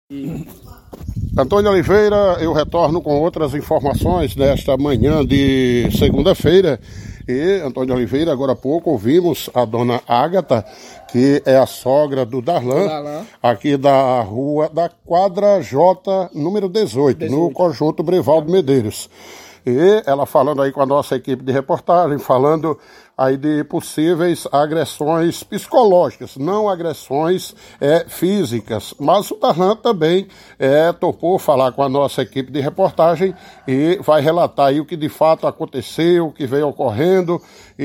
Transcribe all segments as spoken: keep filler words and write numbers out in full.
Antônio Oliveira, eu retorno com outras informações nesta manhã de segunda-feira. E, Antônio Oliveira, agora há pouco ouvimos a dona Ágata, que é a sogra do Darlan, Darlan. aqui da rua da quadra J, número dezoito, dezoito. No conjunto Brevaldo Medeiros. E ela falando aí com a nossa equipe de reportagem, falando aí de possíveis agressões psicológicas, não agressões é, físicas. Mas o Darlan também é, topou falar com a nossa equipe de reportagem e vai relatar aí o que de fato aconteceu, o que veio ocorrendo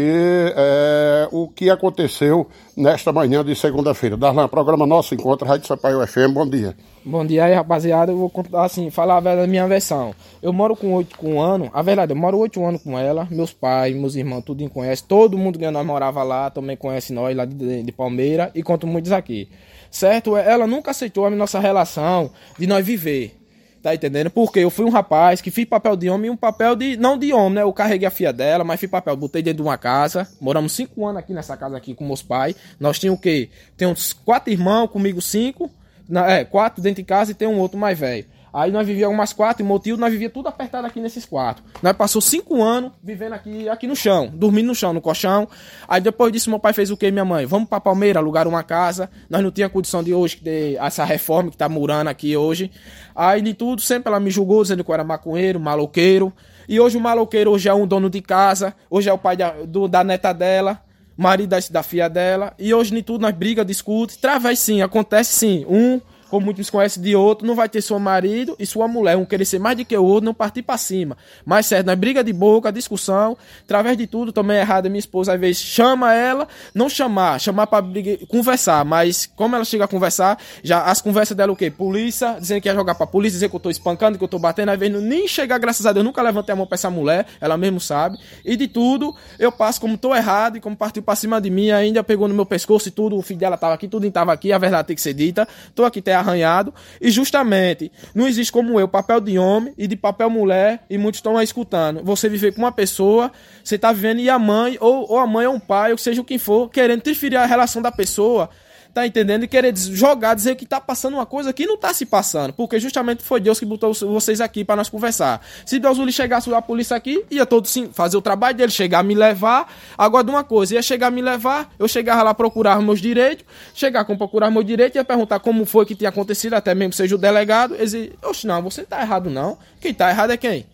e é, o que aconteceu nesta manhã de segunda-feira. Darlan, programa Nosso Encontro, Rádio Sampaio F M, bom dia. Bom dia aí, rapaziada. Eu vou contar assim, falar a minha versão. Eu moro com oito com um ano, a verdade, eu moro oito anos com ela, meus pais, meus irmãos, tudo conhece, todo mundo que nós morava lá também conhece nós, lá de, de Palmeira, e conto muitos aqui. Certo? Ela nunca aceitou a nossa relação de nós viver. Tá entendendo? Porque eu fui um rapaz que fiz papel de homem e um papel de... Não de homem, né? Eu carreguei a filha dela, mas fiz papel. Botei dentro de uma casa. Moramos cinco anos aqui nessa casa aqui com meus pais. Nós tínhamos o quê? Tem uns quatro irmãos, comigo cinco. Na, é, quatro dentro de casa e tem um outro mais velho. Aí nós vivíamos umas quatro, e meu tio, nós vivíamos tudo apertado aqui nesses quatro. Nós passou cinco anos vivendo aqui, aqui no chão, dormindo no chão, no colchão. Aí depois disso meu pai fez o quê, minha mãe? Vamos pra Palmeira, alugar uma casa. Nós não tínhamos condição de hoje, de essa reforma que tá morando aqui hoje. Aí de tudo, sempre ela me julgou, dizendo que eu era maconheiro, maloqueiro. E hoje o maloqueiro hoje é um dono de casa, hoje é o pai da, do, da neta dela, marido da, da filha dela. E hoje de tudo nós briga, discute, através sim, acontece sim, um... como muitos conhecem de outro, não vai ter seu marido e sua mulher, um querer ser mais do que o outro, não partir pra cima. Mas certo, na briga de boca, discussão, através de tudo, também é errado, minha esposa às vezes chama ela, não chamar, chamar pra briga, conversar, mas como ela chega a conversar, já as conversas dela o quê? Polícia, dizendo que ia jogar pra polícia, dizer que eu tô espancando, que eu tô batendo, às vezes nem chegar, graças a Deus, eu nunca levantei a mão pra essa mulher, ela mesmo sabe, e de tudo, eu passo como tô errado, e como partiu pra cima de mim, ainda pegou no meu pescoço e tudo, o filho dela tava aqui, tudo tava aqui, a verdade tem que ser dita, tô aqui até arranhado, e justamente não existe como eu, papel de homem e de papel mulher, e muitos estão aí escutando, você viver com uma pessoa, você tá vivendo e a mãe, ou, ou a mãe ou um pai, ou seja o que for, querendo transferir a relação da pessoa, tá entendendo? E querer jogar, dizer que tá passando uma coisa que não tá se passando, porque justamente foi Deus que botou vocês aqui para nós conversar. Se Deus lhe chegasse a polícia aqui, ia todo sim fazer o trabalho dele, chegar a me levar. Agora de uma coisa, ia chegar a me levar, eu chegava lá procurar meus direitos, chegar com procurar meus direitos, ia perguntar como foi que tinha acontecido, até mesmo seja o delegado, eles iam, oxe, não, você tá errado não, quem tá errado é quem?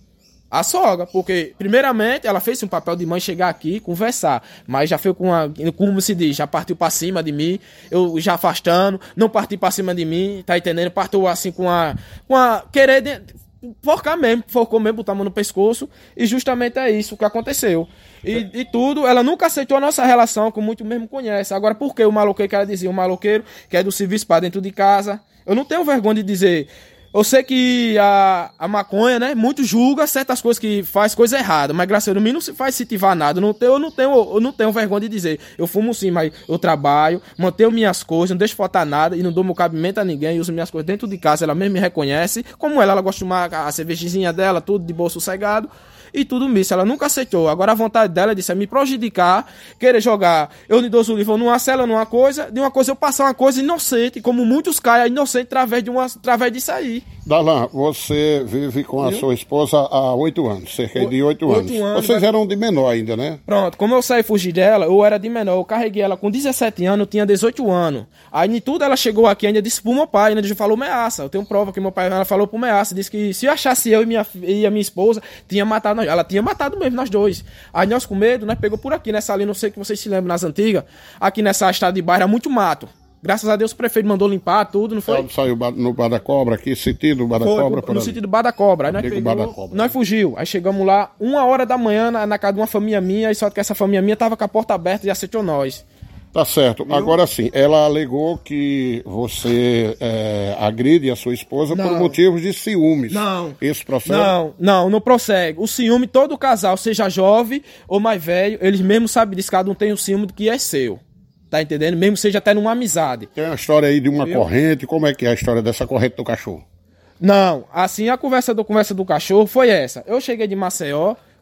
A sogra, porque primeiramente ela fez um papel de mãe chegar aqui, conversar, mas já foi com a, como se diz, já partiu pra cima de mim, eu já afastando, não partiu pra cima de mim, tá entendendo? Partiu assim com a, com a querer de, forcar mesmo, forcou mesmo, botar a mão no pescoço, e justamente é isso que aconteceu. E, e tudo, ela nunca aceitou a nossa relação, como muito mesmo conhece. Agora, por que o maloqueiro, que ela dizia, o maloqueiro que é do serviço pra dentro de casa, eu não tenho vergonha de dizer. Eu sei que a, a maconha, né, muito julga certas coisas que faz coisa errada, mas graças a Deus, não se faz incentivar nada. Eu não tenho, eu não tenho, eu não tenho vergonha de dizer. Eu fumo sim, mas eu trabalho, mantenho minhas coisas, não deixo faltar nada e não dou meu cabimento a ninguém. Uso minhas coisas dentro de casa, ela mesmo me reconhece. Como ela, ela gosta de tomar a cervejinha dela, tudo de bolso sossegado. E tudo isso, ela nunca aceitou. Agora a vontade dela disse é me prejudicar, querer jogar. Eu de dois livros numa cela, numa coisa, de uma coisa eu passar uma coisa inocente, como muitos caem inocente através, de uma, através disso aí. Darlan, você vive com a Viu? sua esposa há oito anos, cerca o, de oito anos. anos. Vocês eram de menor ainda, né? Pronto, como eu saí e fugi dela, eu era de menor. Eu carreguei ela com dezessete anos, eu tinha dezoito anos. Aí em tudo ela chegou aqui, ainda disse pro meu pai, ainda falou meaça. Eu tenho prova que meu pai ela falou pro meaça, disse que se eu achasse eu e, minha, e a minha esposa, tinha matado nós. Ela tinha matado mesmo nós dois. Aí nós com medo, nós pegou por aqui nessa ali, não sei que vocês se lembram nas antigas, aqui nessa estrada de bairro era muito mato. Graças a Deus o prefeito mandou limpar tudo, não foi? Ela saiu no Bar da Cobra aqui, sentido do Bar da Cobra. No sentido do Bar da Cobra. Aí nós, pegou, Bar da Cobra. Nós fugiu. Aí chegamos lá, uma hora da manhã, na, na casa de uma família minha, e só que essa família minha tava com a porta aberta e aceitou nós. Tá certo. Viu? Agora sim, ela alegou que você é, agride a sua esposa não. por motivos de ciúmes. Não. Esse processo? Não, não, não prossegue. O ciúme, todo casal, seja jovem ou mais velho, eles mesmos sabem disso, cada um tem o ciúme do que é seu. Tá entendendo? Mesmo seja até numa amizade. Tem uma história aí de uma Viu? corrente, como é que é a história dessa corrente do cachorro? Não, assim, a conversa do, conversa do cachorro foi essa. Eu cheguei de Maceió,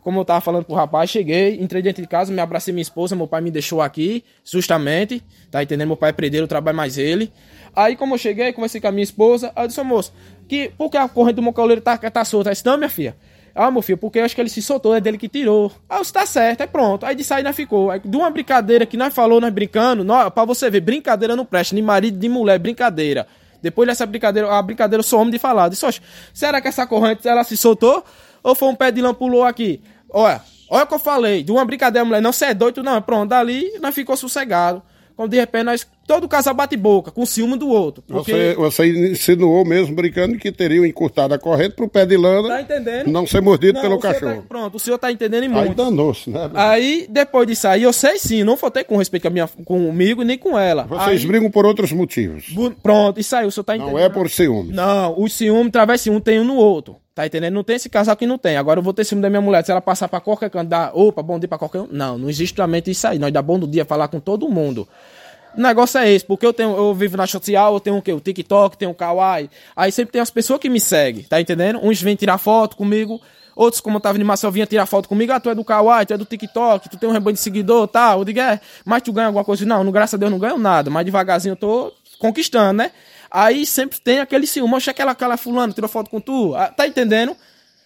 como eu tava falando pro rapaz, cheguei, entrei dentro de casa, me abracei minha esposa, meu pai me deixou aqui, justamente, tá entendendo? Meu pai é predeiro, eu trabalho mais ele. Aí, como eu cheguei, conversei com a minha esposa, aí eu disse, moço, que, por que a corrente do meu cauleiro tá, tá solta? Aí disse, não, minha filha. Ah, meu filho, porque eu acho que ele se soltou, é dele que tirou. Ah, você tá certo, é pronto. Aí de sair nós ficou. Aí, de uma brincadeira que nós falou, nós brincando, nós, pra você ver, brincadeira não presta, nem marido, nem mulher, brincadeira. Depois dessa brincadeira, a brincadeira eu sou homem de falar. Eu disse, oxe, será que essa corrente, ela se soltou? Ou foi um pé de lã pulou aqui? Olha, olha o que eu falei, de uma brincadeira, mulher, não, você é doido, não, pronto, dali nós ficou sossegado. Quando de repente nós, todo casal bate boca, com ciúme do outro. Você, Porque... você insinuou mesmo, brincando, que teriam encurtado a corrente pro pé de lã, tá entendendo? Não ser mordido não, pelo cachorro. Tá, pronto, o senhor tá entendendo muito. Aí danou-se, né? Aí, depois disso aí, eu sei sim, não faltei com respeito com a minha, comigo e nem com ela. Vocês aí, brigam por outros motivos. Pronto, isso aí, o senhor tá entendendo. Não é por ciúme. Não, o ciúme, através de ciúme, tem um no outro. Tá entendendo? Não tem esse casal que não tem. Agora eu vou ter ciúme da minha mulher. Se ela passar pra qualquer canto, dar opa, bom dia pra qualquer um. Não, não existe realmente isso aí. Nós dá bom dia, falar com todo mundo. O negócio é esse, porque eu tenho, eu vivo na social, eu tenho o quê? O TikTok, tenho o Kawaii. Aí sempre tem as pessoas que me seguem, tá entendendo? Uns vêm tirar foto comigo, outros, como eu tava em Maceió, vinha tirar foto comigo. Ah, tu é do Kawaii, tu é do TikTok, tu tem um rebanho de seguidor, tal. Eu digo, é, mas tu ganha alguma coisa? Não, não, graças a Deus não ganho nada, mas devagarzinho eu tô conquistando, né? Aí sempre tem aquele ciúme, oxe, aquela, aquela fulana tirou foto com tu, tá entendendo?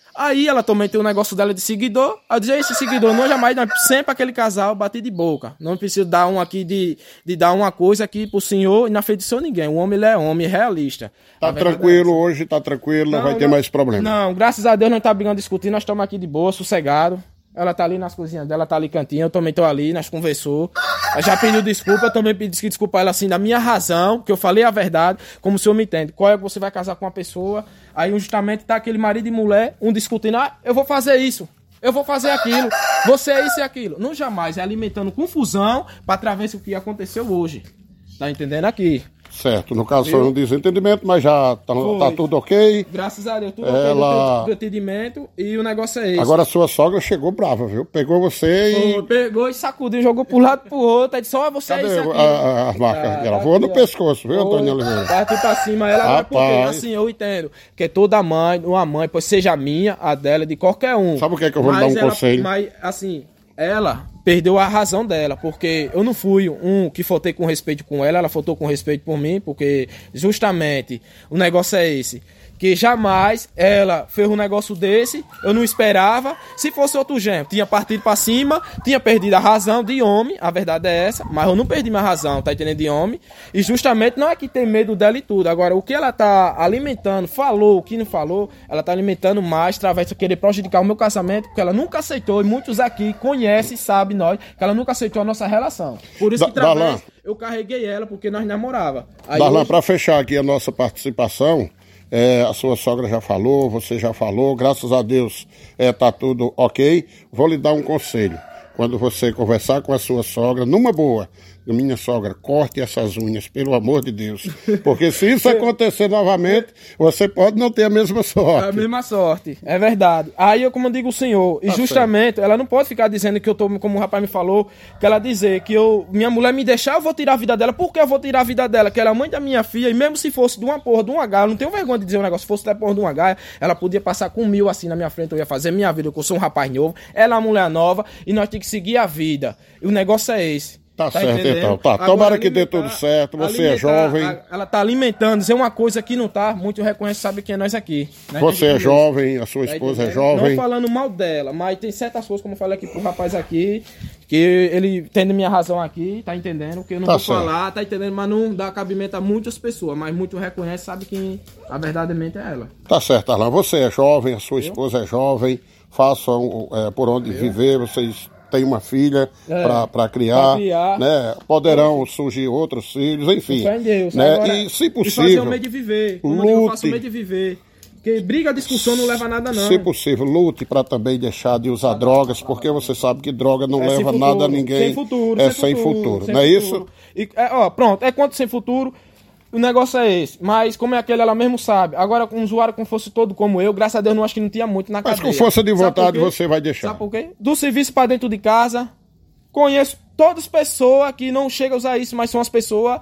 Aí ela também tem um negócio dela de seguidor. Eu disse, esse seguidor não jamais, nós sempre aquele casal bater de boca. Não preciso dar um aqui de, de dar uma coisa aqui pro senhor e na frente do senhor ninguém. O homem, ele é homem, realista. Tá tranquilo é hoje, tá tranquilo, não, não vai ter não, mais problema. Não, graças a Deus não tá brigando, discutindo, nós estamos aqui de boa, sossegado. Ela tá ali nas cozinhas dela, tá ali cantinho, eu também tô ali, nós conversou. Ela já pediu desculpa, eu também pedi desculpa a ela assim, da minha razão, que eu falei a verdade, como o senhor me entende. Qual é que você vai casar com uma pessoa, aí justamente tá aquele marido e mulher, um discutindo, ah, eu vou fazer isso, eu vou fazer aquilo, você é isso e aquilo. Não jamais, é alimentando confusão pra através do que aconteceu hoje. Tá entendendo aqui? Certo, no caso foi um desentendimento, mas já tá, tá tudo ok. Graças a Deus, tudo Ela... ok do entendimento e o negócio é esse. Agora a sua sogra chegou brava, viu? Pegou você e... Foi, pegou e sacudiu, jogou pro lado pro outro, aí disse, ó, você Cadê é isso aqui. A, a, a marca? Ah, ela voou no pescoço, viu, Antônio Oliveira? Partiu pra cima, ela vai porque, assim, eu entendo, que toda mãe, uma mãe, pois seja a minha, a dela, de qualquer um. Sabe o que é que eu vou lhe dar um ela, conselho? Mas, assim, ela... perdeu a razão dela, porque eu não fui um que faltei com respeito com ela, ela faltou com respeito por mim, porque justamente o negócio é esse, que jamais ela fez um negócio desse, eu não esperava. Se fosse outro gênero, tinha partido pra cima, tinha perdido a razão de homem, a verdade é essa, mas eu não perdi minha razão, tá entendendo, de homem, e justamente não é que tem medo dela e tudo. Agora, o que ela tá alimentando, falou, o que não falou, ela tá alimentando mais, através de querer prejudicar o meu casamento, porque ela nunca aceitou, e muitos aqui conhecem, sabem nós, que ela nunca aceitou a nossa relação. Por isso que, através, eu carreguei ela, porque nós namorava. Aí Darlan, hoje... pra fechar aqui a nossa participação, É, a sua sogra já falou, você já falou, graças a Deus é, tá tudo ok. Vou lhe dar um conselho. Quando você conversar com a sua sogra, numa boa, minha sogra, corte essas unhas, pelo amor de Deus. Porque se isso acontecer novamente, você pode não ter a mesma sorte. A mesma sorte, é verdade. Aí eu, como eu digo o senhor, e tá justamente, certo. Ela não pode ficar dizendo que eu tô, como o rapaz me falou, que ela dizer que eu, minha mulher me deixar, eu vou tirar a vida dela. Por que eu vou tirar a vida dela? Que ela é mãe da minha filha, e mesmo se fosse de uma porra, de uma gaia, eu não tenho vergonha de dizer um negócio, se fosse da porra de uma gaia, ela podia passar com mil assim na minha frente, eu ia fazer minha vida, que eu sou um rapaz novo, ela é uma mulher nova, e nós temos que seguir a vida. E o negócio é esse. Tá, tá certo, entendendo? Então. Tá. Agora, tomara que dê tudo certo. Você é jovem. A, ela tá alimentando. Dizer uma coisa que não tá. Muito reconhece, sabe quem é nós aqui. Né? Você é jovem, a sua esposa tá é jovem. Não falando mal dela, mas tem certas coisas, como eu falei aqui pro rapaz aqui, que ele entende minha razão aqui, tá entendendo? Que eu não tá vou certo. falar, tá entendendo? Mas não dá cabimento a muitas pessoas. Mas muito reconhece, sabe quem a verdadeiramente é ela. Tá certo, Arlan. Você é jovem, a sua esposa eu? é jovem. Façam é, por onde eu? viver, vocês... tem uma filha é, para criar, criar, né? Poderão surgir outros filhos, enfim. Fé em Deus. Né? Agora, e se possível, e fazer o meio de viver. Como lute, eu faço o meio de viver. Porque briga, discussão não leva a nada, não. Se possível, lute para também deixar de usar drogas, porque você sabe que droga não é leva nada a ninguém. Sem futuro, é sem, sem futuro, futuro. Sem não é futuro. isso? E, é, ó, pronto, é quanto sem futuro. O negócio é esse, mas como é aquele, ela mesmo sabe. Agora, com um usuário como fosse todo como eu, graças a Deus, não acho que não tinha muito na cadeia. Mas com força de vontade você vai deixar. Sabe por quê? Do serviço para dentro de casa, conheço todas as pessoas que não chegam a usar isso, mas são as pessoas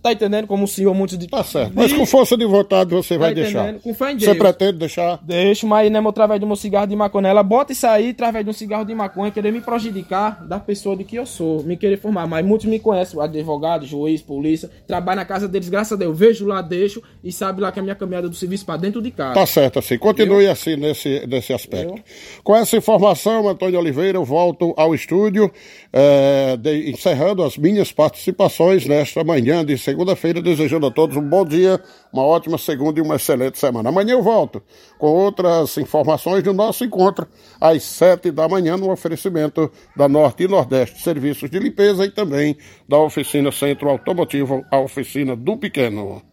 Tá entendendo? Como o senhor, muitos de... Tá certo. Mas com força de vontade você vai tá deixar. Com fé em Deus. Você pretende deixar? Deixo, mas não é através do meu cigarro de maconha. Ela bota isso aí através de um cigarro de maconha, querer me prejudicar da pessoa de que eu sou, me querer formar. Mas muitos me conhecem, advogado, juiz, polícia. Trabalho na casa deles, graças a Deus. Vejo lá, deixo e sabe lá que a minha caminhada do serviço para dentro de casa. Tá certo, assim. Continue eu? assim nesse, nesse aspecto. Eu? Com essa informação, Antônio Oliveira, eu volto ao estúdio, é, de, encerrando as minhas participações nesta manhã de segunda-feira, desejando a todos um bom dia, uma ótima segunda e uma excelente semana. Amanhã eu volto com outras informações do nosso encontro às sete da manhã no oferecimento da Norte e Nordeste Serviços de Limpeza e também da Oficina Centro Automotivo, a Oficina do Pequeno.